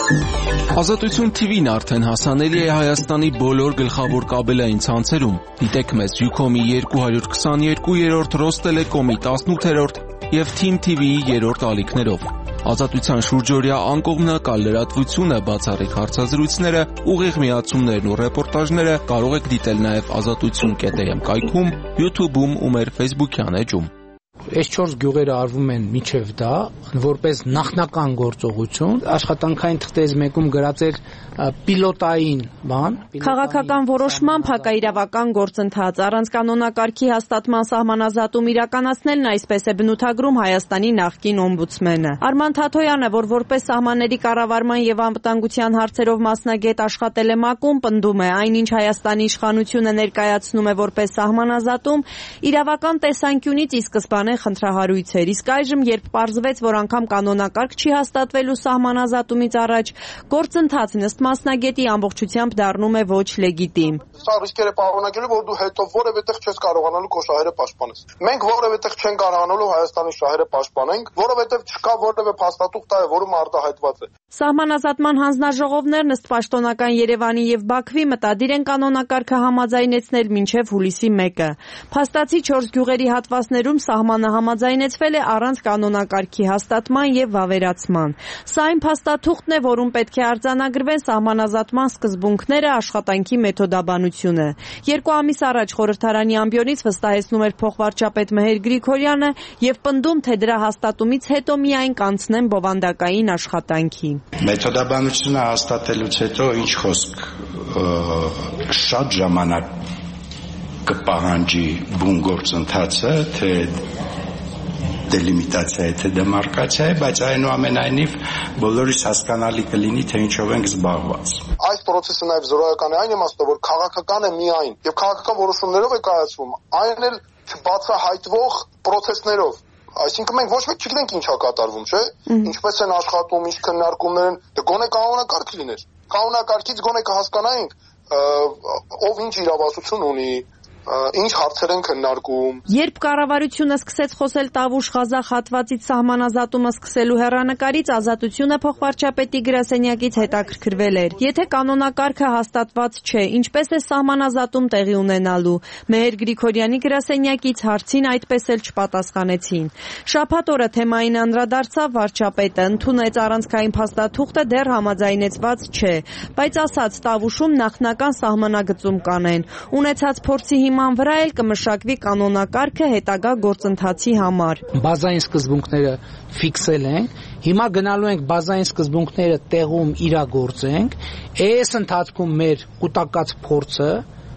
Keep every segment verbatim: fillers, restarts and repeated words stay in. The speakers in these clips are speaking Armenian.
Ազատություն թիվին արդեն հասանելի է Հայաստանի բոլոր գլխավոր կաբելային ցանցերում։ Դիտեք մեզ Ucom-ի երկու քսաներկուերորդ, Ռոստելեկոմի տասնութերորդ և Թիմ թի վիի երրորդ ալիքներով։ Ազատության շուրջօրյա անկողմնակալ լրատվությունը, բացառիկ հարցազրույցները, ուղիղ միացումներն ու ռեպորտաժները կարող եք դիտել նաև ազատություն կետ է էմ կայքում, YouTube-ում ու մեր Facebook-յան էջում։ Այս չորս գյուղերը արվում են միջև դա, որպես նախնական գործողություն, աշխատանքային թղթերից մեկում գրած էր պիլոտային բան։ Քաղաքական որոշմամբ հակաիրավական գործընթաց, առանց կանոնակարգի հաստատման սահմանազատում իրականացնելն այսպես է բնութագրում Հայաստանի նախկին օմբուդսմենը։ Արման Թաթոյանը, որ որպես սահմանների կառավարման եւ անվտանգության հարցերով մասնագետ աշխատել է ՄԱԿ-ում, պնդում է, այնինչ Հայաստանի իշխանությունը ներկայացնում է որպես սահմանազատում, իրավական տեսանկյունից ի սկզբանե խնդրահարույց էր, իսկ այժմ, երբ պարզվեց, որ անգամ կանոնակարգ չի հաստատվելու սահմանազատումից առաջ, գործընթացն ըստ մասնագետի ամբողջությամբ դառնում է ոչ լեգիտիմ։ Սա ռիսկեր է պարունակելու, որ դու հետո որևէ տեղ չես կարողանալու քո շահերը պաշտպանես։ Մենք որևէ տեղ չենք կարողանալու Հայաստանի շահերը պաշտպանենք, որովհետև չկա որևէ փաստաթուղթ, որում արտահայտված է։ Սահմանազատման հանձնաժողովներն ըստ պաշտոնական Երևանի եւ Բաքվի մտադիր են կանոնակարգը համաձայնեցնել մինչեւ հուլիսի մեկը։ Փաստացի չորս գյուղերի հատվածներում սահմանը համաձայնեցվել է առանց կանոնակարգի հաստատման եւ վավերացման։ Սա այն փաստաթուղթն է, որում պետք է արձանագրվեն սահմանազատման սկզբունքները, աշխատանքի մեթոդաբանությունը։ Երկու ամիս առաջ խորհրդարանի ամբիոնից վստահեցնում էր փոխվարչապետ Մհեր Գրիգորյանը եւ պնդում, թե դրա հաստատումից հետո միայն կանցնեն բովանդակային աշխատանքի։ Մեթոդաբանությունը հաստատելուց հետո ինչ խոսք, շատ ժամանակ կպահանջի բուն գործընթացը, թե դելիմիտացիա է, թե դեմարկացիա է, բայց այնուամենայնիվ բոլորիս հասկանալի կլինի, թե ինչով ենք զբաղված։ Այս process-ը նաև զորայական է այն իմաստով, որ քաղաքական է միայն եւ քաղաքական որոշումներով է կայացվում, այն էլ չբացահայտվող process-ներով։ Այսինքն մենք ոչ մեկ չգիտենք ինչ է կատարվում, չէ՞։ Ինչպես են աշխատում, ինչ քննարկումներ են, դե գոնե կանոնակարգ լիներ։ Կանոնակարգից գոնե կհասկանայինք ով ինչ իրավասություն ունի, ինչ հարցեր են քննարկում։ Երբ կառավարությունը սկսեց խոսել Տավուշ Ղազախ հատվածից սահմանազատումը սկսելու հեռանկարից, Ազատությունը փոխվարչապետի գրասենյակից հետաքրքրվել էր։ Եթե կանոնակարգը հաստատված չէ, ինչպես է սահմանազատում տեղի ունենալու։ Մհեր Գրիգորյանի գրասենյակից հարցին այդպես էլ չպատասխանեցին։ Շաբաթ օրը թեմային անդրադարձավ վարչապետը, ընդունեց առանցքային փաստաթուղթը դեռ համաձայնեցված չէ, բայց ասաց Տավուշում նախնական սահմանագծում կանեն։ Ունեցած փորձի հիման վրա էլ կմշակվի կանոնակարգը հետագա գործընթացի համար։ Բազային սկզբունքները ֆիքսել ենք, հիմա գնալու ենք բազային սկզբունքները տեղում իրագործենք, այս ընթացքում մեր կուտակած փորձը,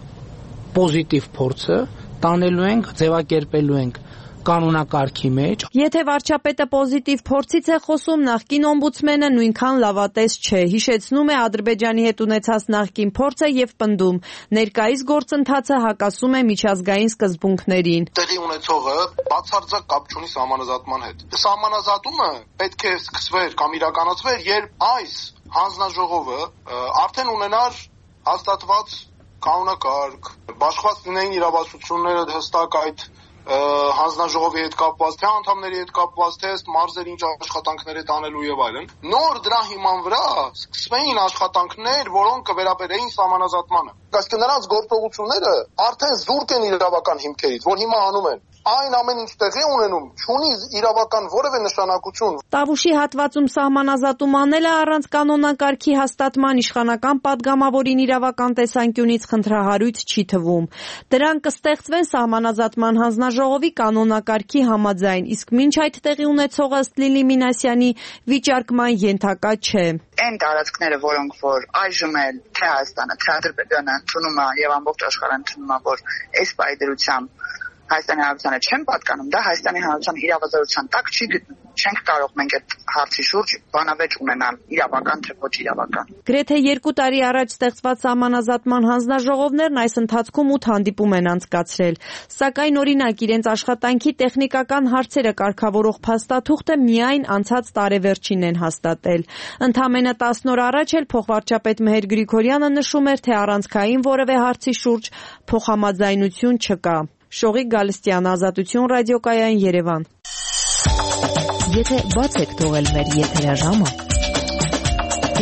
պոզիտիվ փորձը տանելու ենք, ձևակերպելու ենք կանոնակարգի մեջ։ Եթե վարչապետը պոզիտիվ փորձից է խոսում, նախկին օմբուդսմենը նույնքան լավատես չէ։ Հիշեցնում է Ադրբեջանի հետ ունեցած նախկին փորձը եւ պնդում, ներկայիս գործընթացը հակասում է միջազգային սկզբունքներին։ Տեղի ունեցողը բացարձակ կապ չունի սահմանազատման հետ։ Սահմանազատումը պետք է սկսվեր կամ իրականացվեր, երբ այս հանձնաժողովը արդեն ունենար հաստատված կանոնակարգ, բաշխված լինեին իրավասությունները հստակ այդ հանձնաժողովի հետ կապված, թե անդամների հետ կապված, թե ըստ մարզերի ինչ աշխատանքներ է տանելու եւ այլն։ Նոր դրա հիման վրա սկսվեին աշխատանքներ, որոնք կվերաբերեին սահմանազատմանը։ Այսինքն նրանց գործողությունները արդեն զուրկ են իրավական հիմքերից, որ հիմա անում են։ Այն ամեն ինչ տեղի ունենում, չունի իրավական որևէ նշանակություն։ Տավուշի հատվածում սահմանազատում անելը առանց կանոնակարգի հաստատման իշխանական падգամավորին իրավական տեսանկյունից խնդրահարույց չի թվում։ Դրանք կստեղծվեն սահմանազատման հանձնաժողովի կանոնակարգի համաձայն, իսկ մինչ այդ տեղի ունեցողը ըստ Լիլի Մինասյանի վիճարկման ենթակա չէ։ Այն տարածքները, որոնք որ այժմ էլ թե Հայաստանը, թե Ադրբեջանը ընդունում է եւ ամբողջ աշխարհը ընդունում է, որ այս պայդրությամբ Հայաստանի Հանրապետությանը չեն պատկանում, դա Հայաստանի Հանրապետության իրավազորության տակ չի գտնում։ Չենք կարող մենք այդ հարցի շուրջ բանավեճ ունենալ, իրավական թե ոչ իրավական։ Գրեթե երկու տարի առաջ ստեղծված սահմանազատման հանձնաժողովներն այս ընթացքում ութ հանդիպում են անցկացրել, սակայն օրինակ իրենց աշխատանքի տեխնիկական հարցերը կարգավորող փաստաթուղթը միայն անցած տարեվերջին են հաստատել։ Ընդամենը տասն օր առաջ էլ փոխվարչապետ Մհեր Գրիգորյանը նշում էր, թե առանցքային որևէ հարցի շուրջ փոխհամաձայնություն չկա։ Շողիկ Գալստյան, Ազատություն ռադիոկայան, Երևան։ Եթե բաց եք թողել մեր եթերաժամը,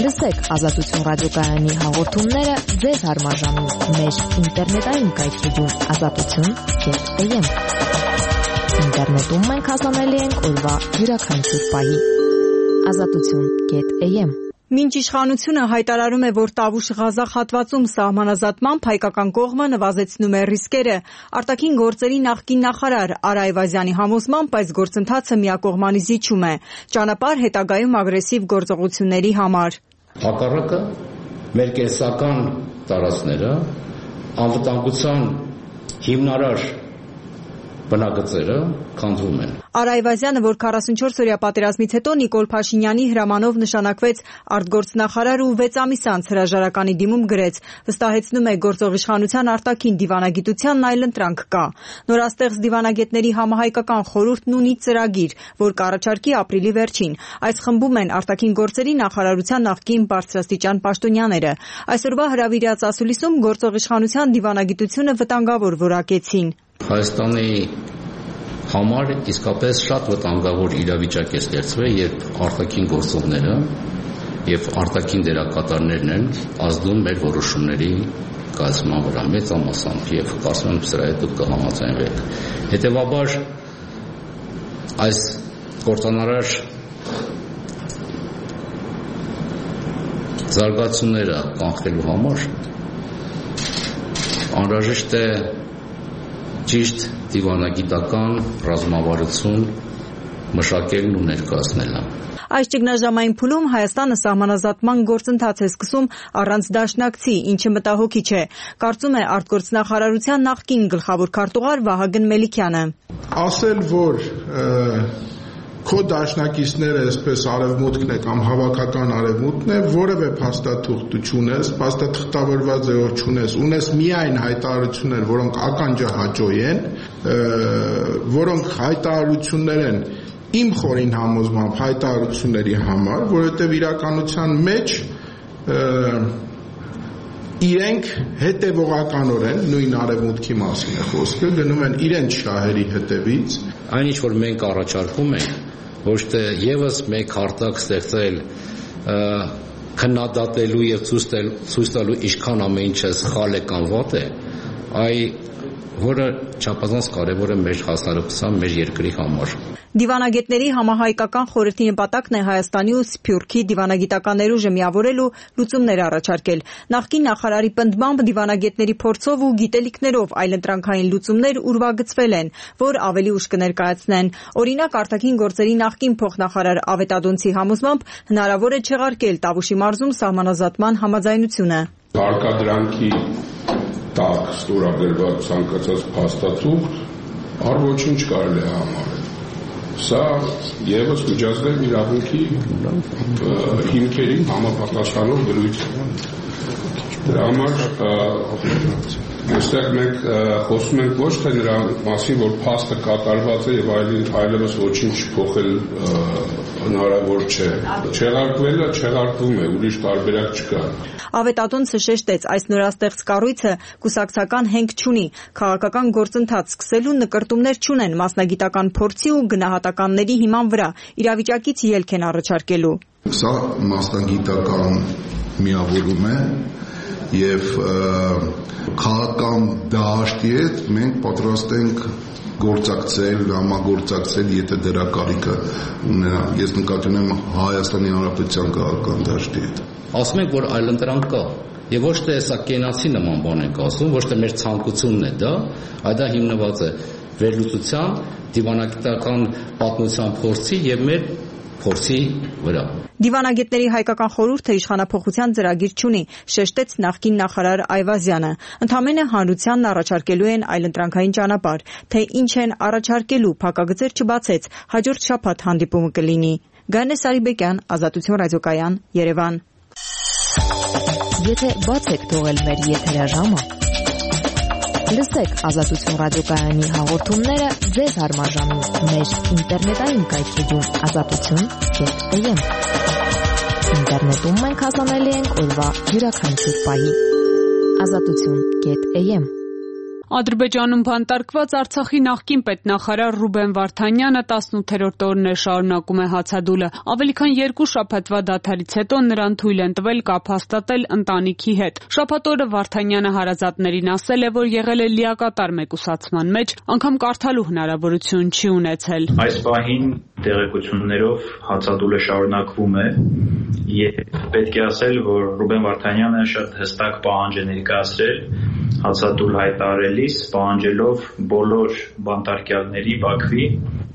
Լսեք Ազատություն ռադիոկայանի հաղորդումները ձեզ հարմարժանում մեր ինտերնետային կայքեջում ազատություն.am Ինտերնետում մենք հասանելի ենք օրվա յուրաքանչյուր պահի ազատություն.am Մինչ իշխանությունը հայտարարում է, որ Տավուշ Ղազախ հատվածում սահմանազատմամբ հայկական կողմը նվազեցնում է ռիսկերը, արտաքին գործերի նախկին նախարար Արա Այվազյանի համոզմամբ այս գործընթացը միակողմանի զիջում է, ճանապարհ հետագայում ագրեսիվ գործողությունների համար։ Հակառակը մեր կենսական տարածքները, անվտանգության հիմնարար բնագծերը քանդվում են։ Արա Այվազյանը, որ քառասունչորս օրյա պատերազմից հետո Նիկոլ Փաշինյանի հրամանով նշանակվեց արտգործնախարար ու վեց ամիս անց հրաժարականի դիմում գրեց, վստահեցնում է գործող իշխանության արտաքին դիվանագիտությանն այլընտրանք կա։ Նորաստեղծ դիվանագետների համահայկական խորհուրդն ունի ծրագիր, որ կառաջարկի ապրիլի վերջին։ Այս խմբում են արտաքին գործերի նախարարության նախկին բարձրաստիճան պաշտոնյաները։ Այսօրվա հրավիրած ասուլիսում գործող իշխանության դիվանագիտությունը վտանգավոր որակեցին։ Հայաստանի համար իսկապես շատ վտանգավոր իրավիճակ է ստեղծվել, երբ արտաքին գործողները եւ արտաքին դերակատարներն են ազդում մեր որոշումների կազմման վրա մեծամասամբ եւ կարծում եմ սրա հետ կհամաձայնվեք։ Հետեւաբար այս կործանարար զարգացումները կանխելու համար անհրաժեշտ է ճիշտ դիվանագիտական ռազմավարություն մշակելն ու ներկայացնելը։ Այս ճգնաժամային փուլում Հայաստանը սահմանազատման գործընթաց է սկսում առանց դաշնակցի, ինչը մտահոգիչ է, կարծում է արտգործնախարարության նախկին գլխավոր քարտուղար Վահագն Մելիքյանը։ Ասել, որ քո դաշնակիցները այսպես արևմուտքն է կամ հավաքական արևմուտքն է, որևէ փաստաթուղթ չունես, փաստաթղթավորված ձևով չունես, ունես միայն հայտարարություններ, որոնք ականջահաճոյ են, որոնք հայտարարություններ են իմ խորին համոզմամբ հայտարարությունների համար, որովհետև իրականության մեջ իրենք հետևողականորեն նույն արևմուտքի մասին է խոսքը, գնում են իրենց շահերի հետևից։ Այն ինչ որ մենք առաջարկում ենք, ոչ թե եւս մեկ հարթակ ստեղծել քննադատելու եւ ցույց տալու ինչքան ամեն ինչը սխալ է կամ վատ է, այ որը չափազանց կարևոր է մեր հասարակության, մեր երկրի համար։ Դիվանագետների համահայկական խորհրդի նպատակն է Հայաստանի ու Սփյուռքի դիվանագիտական ուժը միավորել ու լուծումներ առաջարկել։ Նախկին նախարարի պնդմամբ դիվանագետների փորձով ու գիտելիքներով այլընտրանքային լուծումներ ուրվագծվել են, որ ավելի ուշ կներկայացնեն։ Օրինակ, արտաքին գործերի նախկին փոխնախարար Ավետ Ադոնցի համոզմամբ հնարավոր է չեղարկել Տավուշի մարզում սահմանազատման համաձայնությունը։ Հարկադրանքի տակ ստորագրված ցանկացած փաստաթուղթ առ ոչինչ կարելի է համարել։ Սա եւս միջազգային իրավունքի հիմքերին համապատասխանող դրույթ է։ Դրա համար այստեղ մենք խոսում ենք ոչ թե նրա մասին, որ փաստը կատարված է եւ այլևս ոչինչ փոխել հնարավոր չէ։ Չեղարկվելը չեղարկվում է, ուրիշ տարբերակ չկա։ Ավետ Ադոնցը շեշտեց, այս նորաստեղծ կառույցը կուսակցական հենք չունի, քաղաքական գործընթաց սկսելու նկրտումներ չունեն մասնագիտական փորձի ու գնահատականների հիման վրա, իրավիճակից ելք են առաջարկելու։ Սա մասնագիտական միավորում է եւ քաղաքական դաշտի հետ մենք պատրաստ ենք գործակցել, համագործակցել, եթե դրա կարիքը ունենա։ Ես նկատի ունեմ Հայաստանի Հանրապետության քաղաքական դաշտի հետ։ Ասում ենք, որ այլընտրանք կա, եւ ոչ թե սա կենացի նման բան ենք ասում, ոչ թե մեր ցանկությունն է դա, այլ դա հիմնված է վերլուծության, դիվանագիտական պատմության փորձի եւ մեր փորձի վրա։ Դիվանագետների հայկական խորհուրդը իշխանափոխության ծրագիր չունի, շեշտեց նախկին նախարար Այվազյանը։ Ընդամենը հանրությանն առաջարկելու են այլընտրանքային ճանապարհ, թե ինչ են առաջարկելու, փակագծեր չբացեց, հաջորդ շաբաթ հանդիպումը կլինի։ Գայանե Սարիբեկյան, Ազատություն ռադիոկայան, Երևան։ Եթե բաց եք թողել մեր եթերաժամը, լսեք Ազատություն ռադիոկայանի հաղորդումները ձեզ հարմարժանում մեր ինտերնետային կայքեջում ազատություն.am Ինտերնետում մենք հասանելի ենք օրվա յուրաքանչյուր պահի ազատություն.am Ադրբեջանում բանտարկված Արցախի նախկին պետնախարար Ռուբեն Վարդանյանը տասնութերորդ օրն է շարունակում է հացադուլը։ Ավելի քան երկու շաբաթվա դադարից հետո նրան թույլ են տվել կապ հաստատել ընտանիքի հետ։ Շաբաթ օրը Վարդանյանը հարազատներին ասել է, որ եղել է լիակատար մեկուսացման մեջ, անգամ կարդալու հնարավորություն չի ունեցել։ Այս պահին տեղեկություններով հացադուլը շարունակվում է եւ պետք է ասել, որ Ռուբեն Վարդանյանը շատ հստակ պահանջ է ներկայացրել հացադուլ հայտարարելիս, պահանջելով բոլոր բանտարկյալների Բաքվի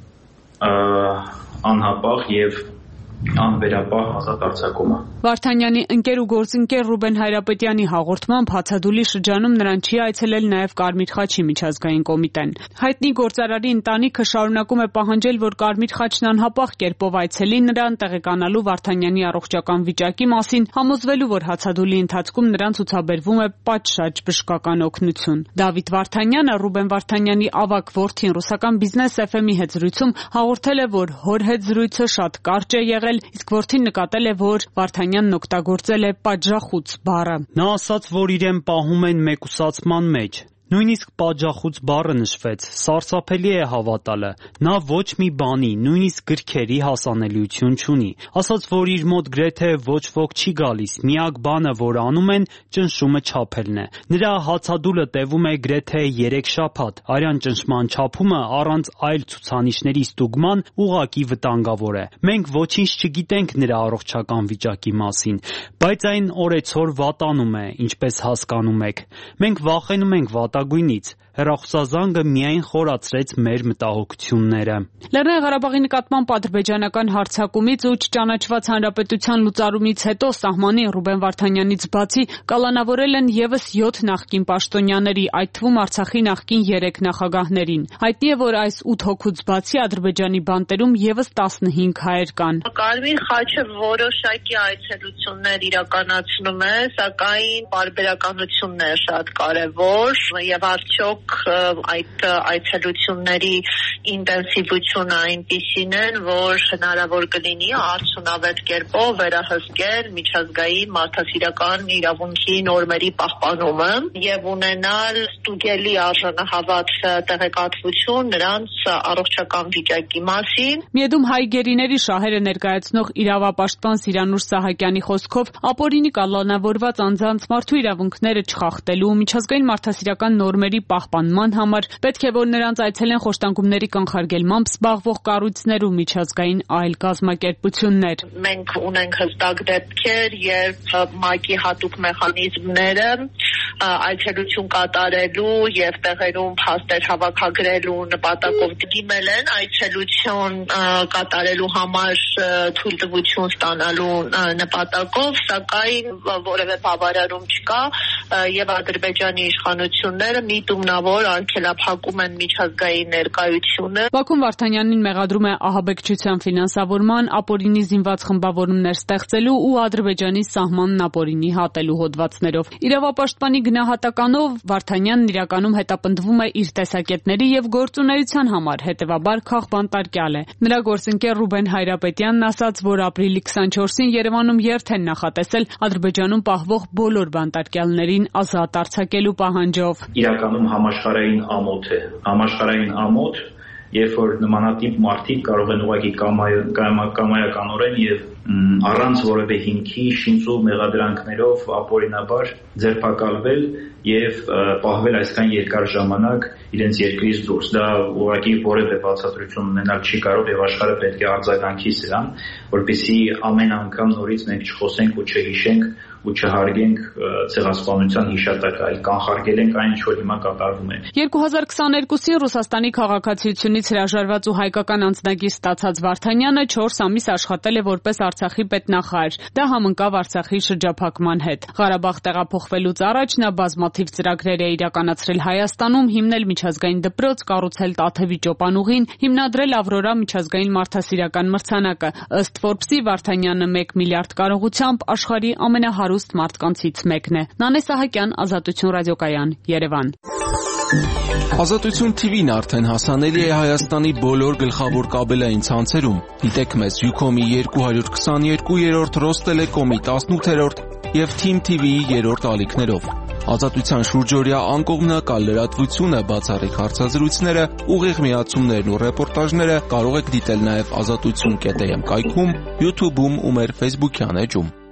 անհապաղ եւ անվերապահ ազատ արձակումը։ Վարդանյանի ընկեր ու գործընկեր Ռուբեն Հայրապետյանի հաղորդմամբ հացադուլի շրջանում նրան չի այցելել նաև Կարմիր խաչի միջազգային կոմիտեն։ Հայտնի գործարարի ընտանիքը շարունակում է պահանջել, որ Կարմիր խաչն անհապաղ կերպով այցելի նրան տեղեկանալու Վարդանյանի առողջական վիճակի մասին, համոզվելու, որ հացադուլի ընթացքում նրան ցուցաբերվում է պատշաճ բժշկական օգնություն։ Դավիթ Վարդանյանը Ռուբեն Վարդանյանի ավագ որդին ռուսական Business F M-ի հետ զրույցում հաղորդել է, որ հոր հետ զրույցը շատ կարճ է եղել, իսկ որդին նկատել է, որ Վարդանյանն օգտագործել է պատժախուց բառը։ Նա ասաց, որ իրեն պահում են մեկուսացման մեջ։ Նույնիսկ պատժախուց բառը նշվեց, սարսափելի է հավատալը, նա ոչ մի բանի, նույնիսկ գրքերի հասանելիություն չունի, ասաց, որ իր մոտ գրեթե ոչ ոք չի գալիս, միակ բանը, որ անում են, ճնշումը չափելն է, նրա հացադուլը տևում է գրեթե երեք շաբաթ, արյան ճնշման չափումը առանց այլ ցուցանիշների ստուգման ուղղակի վտանգավոր է, մենք ոչինչ չգիտենք նրա առողջական վիճակի մասին, բայց այն օրեցօր վատանում է, ինչպես հասկանում եք, մենք վախենում ենք վատ Ագույնից հեռախոսազանգը միայն խորացրեց մեր մտահոգությունները։ Լեռնային Ղարաբաղի նկատմամբ ադրբեջանական հարձակումից ու չճանաչված հանրապետության լուծարումից հետո սահմանին Ռուբեն Վարդանյանից բացի կալանավորել են եւս յոթ նախկին պաշտոնյաների, այդ թվում Արցախի նախկին երեք նախագահներին։ Հայտնի է, որ այս ութ հոգուց բացի Ադրբեջանի բանտերում եւս տասնհինգ հայեր կան։ Կարմիր խաչը որոշակի այցելություններ իրականացնում է, սակայն պարբերականությունն է շատ կարևոր եւ արդյոք այդ այցելությունների ինտենսիվությունը այնպիսին են, որ հնարավոր կլինի արդյունավետ կերպով վերահսկել միջազգային մարդասիրական իրավունքի նորմերի պահպանումը եւ ունենալ ստուգելի արժանահավատ տեղեկատվություն նրանց առողջական վիճակի մասին։ Միեդում հայ գերիների շահերը ներկայացնող իրավապաշտպան Սիրանուշ Սահակյանի խոսքով ապօրինի կալանավորված անձանց մարդու իրավունքները չխախտելու միջազգային մարդասիրական նորմերի պահպանման համար պետք է, որ նրանց այցելեն խոշտանգումների կանխարգելմամբ զբաղվող կառույցներ ու միջազգային այլ կազմակերպություններ։ Մենք ունենք հստակ դեպքեր, երբ ՄԱԿ-ի հատուկ մեխանիզմները այցելություն կատարելու եւ տեղերում փաստեր հավաքագրելու նպատակով դիմել են այցելություն կատարելու համար թույլտվություն ստանալու նպատակով, սակայն որևէ բավարարում չկա եւ Ադրբեջանի իշխանությունները միտումնավոր արգելափակում են միջազգային ներկայությունը։ Բաքուն Վարդանյանին մեղադրում է ահաբեկչության ֆինանսավորման, ապօրինի զինված խմբավորումներ ստեղծելու ու Ադրբեջանի սահմանն ապօրինի հատելու հոդվածներով։ Իրավապաշտպանի գնահատականով Վարդանյանն իրականում հետապնդվում է իր տեսակետների եւ գործունեության համար, հետեւաբար քաղբանտարկյալ է։ Նրա գործընկեր Ռուբեն Հայրապետյանն ասաց, որ ապրիլի քսանչորսին Երևանում երթ են նախատեսել Ադրբեջանում պահվող բոլոր բանտարկյալներին ազատ արձակելու պահանջով։ Իրականում համաշխարհային ամոթ է, համաշխարհային ամոթ, երբ որ նմանատիպ մարդիկ կարող են ուղղակի կամայականորեն եւ առանց որևէ հիմքի շինծու մեղադրանքներով ապօրինաբար ձերբակալվել եւ պահվել այսքան երկար ժամանակ իրենց երկրից դուրս։ Դա ուղղակի որևէ բացատրություն ունենալ չի կարող եւ աշխարհը պետք է արձագանքի սրան, որպեսզի ամեն անգամ նորից մենք չխոսենք ու չհիշենք ու չհարգենք ցեղասպանության հիշատակը, այլ կանխարգելենք այն, ինչ որ հիմա կատարվում է։ երկու հազար քսաներկուսին Ռուսաստանի քաղաքացիությունից հրաժարված ու հայկական անձնագիր ստացած Վարդանյանը չորս ամիս աշխատել է որպես Արցախի պետնախարար։ Դա համընկավ Արցախի շրջափակման հետ։ Ղարաբաղ տեղափոխվելուց առաջ նա բազմաթիվ ծրագրեր է իրականացրել Հայաստանում, հիմնել միջազգային դպրոց, կառուցել Տաթևի ճոպանուղին, հիմնադրել Ավրորա միջազգային մարդասիրական մրցանակը։ Ըստ Forbes-ի Վարդանյանը մեկ միլիարդ կարողությամբ աշխարհի ամենահարուստ մարդկանցից մեկն է։ Նանե Սահակյան, Ազատություն ռադիոկայան, Երևան։ Ազատություն T V-ն արդեն հասանելի է Հայաստանի բոլոր գլխավոր կաբելային ցանցերում։ Դիտեք մեզ Ucom-ի երկու հարյուր քսաներկու երրորդ, Ռոստելեկոմի տասնութերորդ և Team T V-ի երրորդ ալիքներով։ Ազատության շուրջօրյա անկողմնակալ լրատվությունը, բացառիկ հարցազրույցները, ուղիղ միացումներն ու ռեպորտաժները կարող եք դիտել նաև ազատություն կետ էմ կայքում, YouTube-ում ու մեր Facebook-յան էջում։